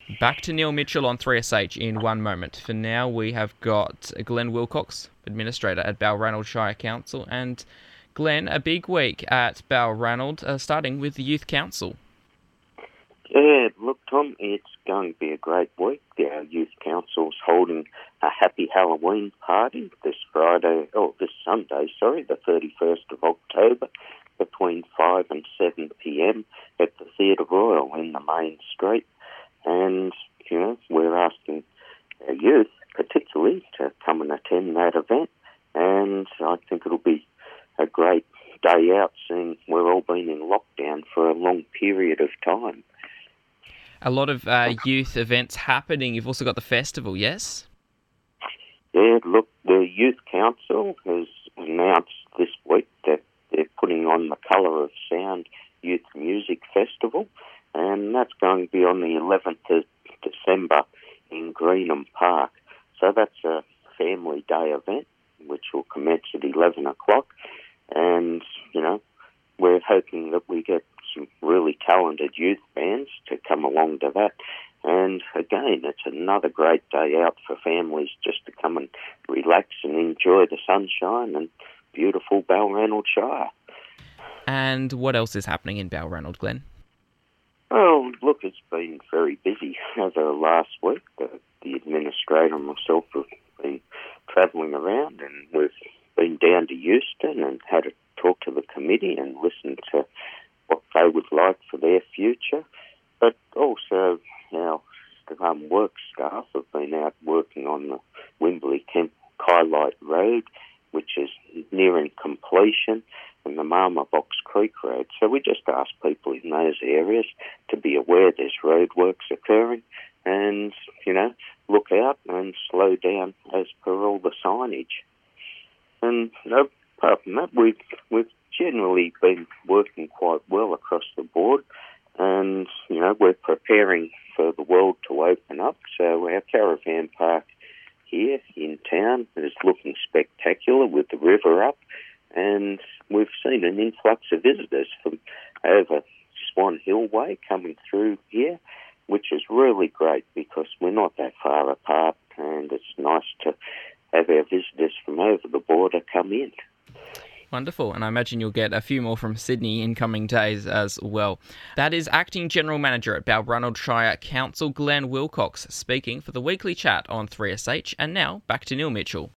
Back to Neil Mitchell on 3SH in one moment. For now, we have got Glenn Wilcox, Administrator at Balranald Shire Council. And Glenn, a big week at Balranald, starting with the Youth Council. Yeah, look, Tom, it's going to be a great week. Our Youth Council's holding a happy Halloween party this Sunday, the 31st of October, between 5 and 7 p.m. at the Theatre Royal in the main street. And, we're asking our youth, particularly, to come and attend that event. And I think it'll be a great day out, seeing we've all been in lockdown for a long period of time. A lot of youth events happening. You've also got the festival, yes? Yeah, look, the Youth Council has announced this week that they're putting on the Colour of Sound Youth Music Festival, and that's going to be on the 11th of December in Greenham Park. So that's a family day event, which will commence at 11 o'clock. And, we're hoping that we get some really talented youth bands to come along to that. And again, it's another great day out for families just to come and relax and enjoy the sunshine and beautiful Balranald Shire. And what else is happening in Balranald, Glenn? Well, look, it's been very busy over the last week. The administrator and myself have been travelling around, and we've been down to Euston and had a talk to the committee and listened to what they would like for their future. But also our work staff have been out working on the Wimberley Kemp Kylight Road, which is nearing completion, and the Marma Box Creek Road. So we just ask people in those areas to be aware there's roadworks occurring and, look out and slow down as per all the signage. And apart from that, we've generally been working quite well across the board, and we're preparing for the world to open up. So our caravan park here in town is looking spectacular with the river up, and we've seen an influx of visitors from over Swan Hill Way coming through here, which is really great because we're not that far apart, and it's nice to have our visitors from over the border come in. Wonderful, and I imagine you'll get a few more from Sydney in coming days as well. That is Acting General Manager at Balranald Shire Council, Glenn Wilcox, speaking for the weekly chat on 3SH. And now, back to Neil Mitchell.